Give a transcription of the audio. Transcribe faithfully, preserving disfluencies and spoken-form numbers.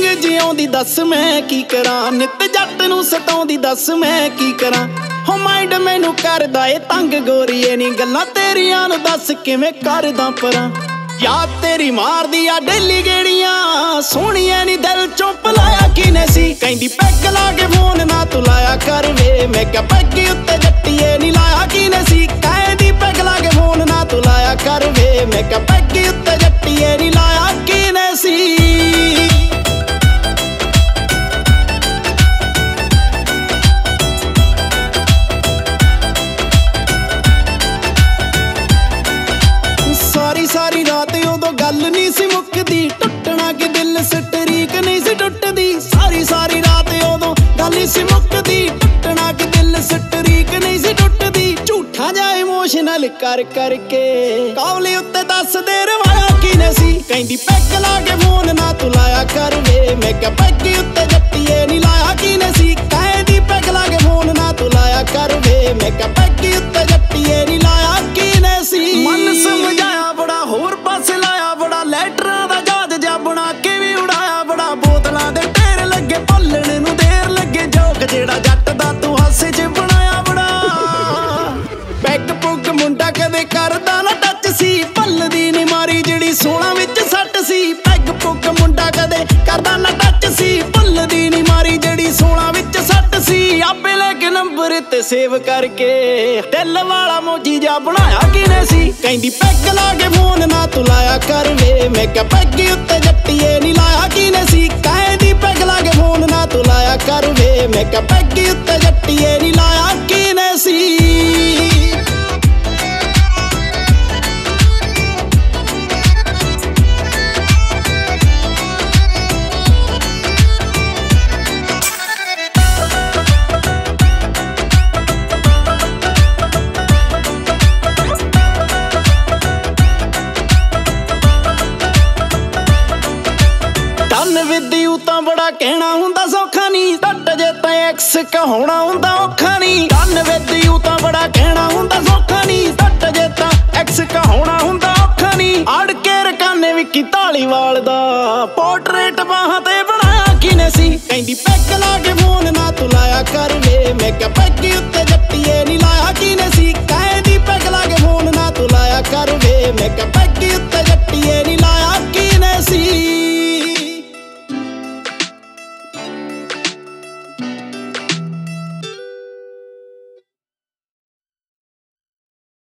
ਜਿਉਂਦੀ ਦੱਸ ਮੈਂ ਕੀ ਕਰਾਂ, ਨਿੱਤ ਜੱਟ ਨੂੰ ਸਤਾਉਂਦੀ ਦੱਸ ਮੈਂ ਕੀ ਕਰਾਂ। ਹੋ ਮਾਈਂਡ ਮੈਨੂੰ ਕਰਦਾ ਏ ਤੰਗ ਗੋਰੀਏ ਨੀ ਗੱਲਾਂ ਤੇਰੀਆਂ ਨੂੰ ਦੱਸ ਕਿਵੇਂ ਕਰਦਾ ਪਰਾਂ। ਯਾਦ ਤੇਰੀ ਮਾਰਦੀ ਆ ਡੇਲੀ ਗੇੜੀਆਂ, ਸੋਹਣੀਆਂ ਨੀ ਦਿਲ ਚੋਂ ਪਲਾਇਆ ਕਿਨੇ ਸੀ। ਕਹਿੰਦੀ ਪੈਗ ਲਾ ਕੇ ਫੋਨ ਨਾ ਤੂੰ ਲਾਇਆ ਕਰ ਵੇ, ਮੈਂ ਕਿਹਾ ਪੈਗ ਉੱਤੇ ਜੱਟੀਏ ਨੀ ਲਾਇਆ ਕਿਨੇ ਸੀ। ਕਹਿੰਦੀ ਪੈਗ ਲਾ ਕੇ ਫੋਨ ਨਾ ਤੂੰ ਲਾਇਆ ਕਰ ਵੇ, ਮੈਂ ਕਿਹਾ ਪੈਗ ਉੱਤੇ ਜੱਟੀਏ ਨੀ ਲਾਇਆ ਕਿਨੇ ਸੀ। ਸਾਰੀ ਸਾਰੀ ਰਾਤ ਉਦੋਂ ਗੱਲ ਨਹੀਂ ਸੀ ਮੁੱਕਦੀ, ਟੁੱਟਣਾ ਕਿ ਦਿਲ ਸਟਰੀਕ ਨਹੀਂ ਸੀ ਟੁੱਟਦੀ। ਸਾਰੀ ਸਾਰੀ ਰਾਤ ਉਦੋਂ ਗੱਲ ਨਹੀਂ ਸੀ ਮੁੱਕਦੀ, ਟੁੱਟਣਾ ਕਿ ਦਿਲ ਸਟਰੀਕ ਨਹੀਂ ਸੀ ਟੁੱਟਦੀ। ਝੂਠਾ ਜਾ ਇਮੋਸ਼ਨਲ ਕਰ ਕਰਕੇ ਕਾਵਲੇ ਉੱਤੇ ਦੱਸ ਦੇ ਰਵਾਇਆ ਕਿਨੇ ਸੀ। ਕਹਿੰਦੀ ਪੈਗ ਲਾ ਕੇ ਫੋਨ ਨਾ ਤੂੰ ਲਾਇਆ ਕਰ ਵੇ, ਮੈਂ ਕਿਹਾ ਪੈਗ ਉੱਤੇ ਜੱਟੀਏ ਨੀ ਲਾਇਆ ਕਿਨੇ ਸੀ। ਕਹਿੰਦੀ ਪੈਗ ਲਾ ਕੇ ਫੋਨ ਨਾ ਤੂੰ ਲਾਇਆ ਕਰ ਵੇ, ਮੈਂ ਕਿਹਾ ਪੈਗ ਉੱਤੇ ਜੱਟੀਏ ਨੀ ਲਾਇਆ ਕਿਨੇ ਸੀ। ਮਨ ਸਮਝਾਇਆ ਬੜਾ ਹੋਰ ਪਾਸੇ ਲਾਇਆ ਬੜਾ, ਲੈਟਰਾਂ ਦਾ ਜਹਾਜ਼ ਜਿਹਾ ਬਣਾ ਕੇ ਵੀ ਉਡਾਇਆ ਬੜਾ। ਬੋਤਲਾਂ ਦੇ ਢੇਰ ਲੱਗੇ ਭੁੱਲਣ ਨੂੰ ਦੇਰ ਲੱਗੇ, ਜੋਕ ਜਿਹੜਾ ਜੱਟ ਦਾ ਤੂੰ ਹਾਸੇ 'ਚ ਬਣਾਇਆ ਬੜਾ। ਪੈਗ ਪੁੱਗ ਮੁੰਡਾ ਕਦੇ ਕਰਦਾ ਨਾ ਟੱਚ ਸੀ, ਭੱਲਦੀ ਨੀ ਮਾਰੀ ਜਿਹੜੀ ਸੋਲਾਂ ਵਿੱਚ ਸੱਟ ਸੀ। ਪੈਗ ਪੁੱਗ ਮੁੰਡਾ ਕਦੇ ਕਰਦਾ ਨਾ ਟੱਚ ਸੀ, ਭੱਲਦੀ ਨੀ ਮਾਰੀ ਜਿਹੜੀ ਸੋਲਾਂ ਵਿੱਚ ਸੱਟ ਸੀ। ਆਪੇ ਲੈ ਕੇ ਨੰਬਰ ਤੇ ਸੇਵ ਕਰਕੇ ਦਿਲ ਵਾਲਾ ਮੋਜੀ ਜਾ ਬਣਾਇਆ ਕਿਨੇ ਸੀ। ਕਹਿੰਦੀ ਪੈਗ ਲਾ ਕੇ ਫੋਨ ਨਾ ਤੂੰ ਲਾਇਆ ਕਰ ਵੇ, ਮੈਂ ਕਿਹਾ ਪੈਗ ਉੱਤੇ ਜੱਟੀਏ ਨੀ ਲਾਇਆ ਕਿਨੇ ਸੀ। ਕਹਿੰਦੀ ਪੈਗ ਲਾ ਕੇ ਫੋਨ ਨਾ ਤੂੰ ਲਾਇਆ ਕਰ ਵੇ, ਮੈਂ ਕਿਹਾ ਪੈਗ ਉੱਤੇ ਜੱਟੀਏ ਨੀ ਲਾਇਆ ਕਿਨੇ ਸੀ। ਵਿਦਿਊ ਤਾਂ ਬੜਾ ਕਹਿਣਾ ਹੁੰਦਾ ਸੌਖਾ ਨੀ, ਟੱਟ ਜੇ ਤਾਂ ਐਕਸ ਕਹਾਉਣਾ ਹੁੰਦਾ ਔਖਾ ਨੀ। ਕੰਨ ਵਿਦਿਊ ਤਾਂ ਬੜਾ ਕਹਿਣਾ ਹੁੰਦਾ ਸੌਖਾ ਨੀ, ਟੱਟ ਜੇ ਤਾਂ ਐਕਸ ਕਹਾਉਣਾ ਹੁੰਦਾ ਔਖਾ ਨੀ। ਅੜ ਕੇ ਰਕਾਨੇ ਵਿੱਕੀ ਧਾਲੀਵਾਲ ਦਾ ਪੋਰਟਰੇਟ ਬਾਹਾਂ ਤੇ ਬਣਾਇਆ ਕਿਨੇ ਸੀ। ਕਹਿੰਦੀ ਪੈਗ ਲਾ ਕੇ ਫੋਨ ਨਾ ਤੂੰ ਲਾਇਆ ਕਰ ਵੇ, ਮੈਂ ਕਿਹਾ ਪੈਗ ਉੱਤੇ ਜੱਟੀਏ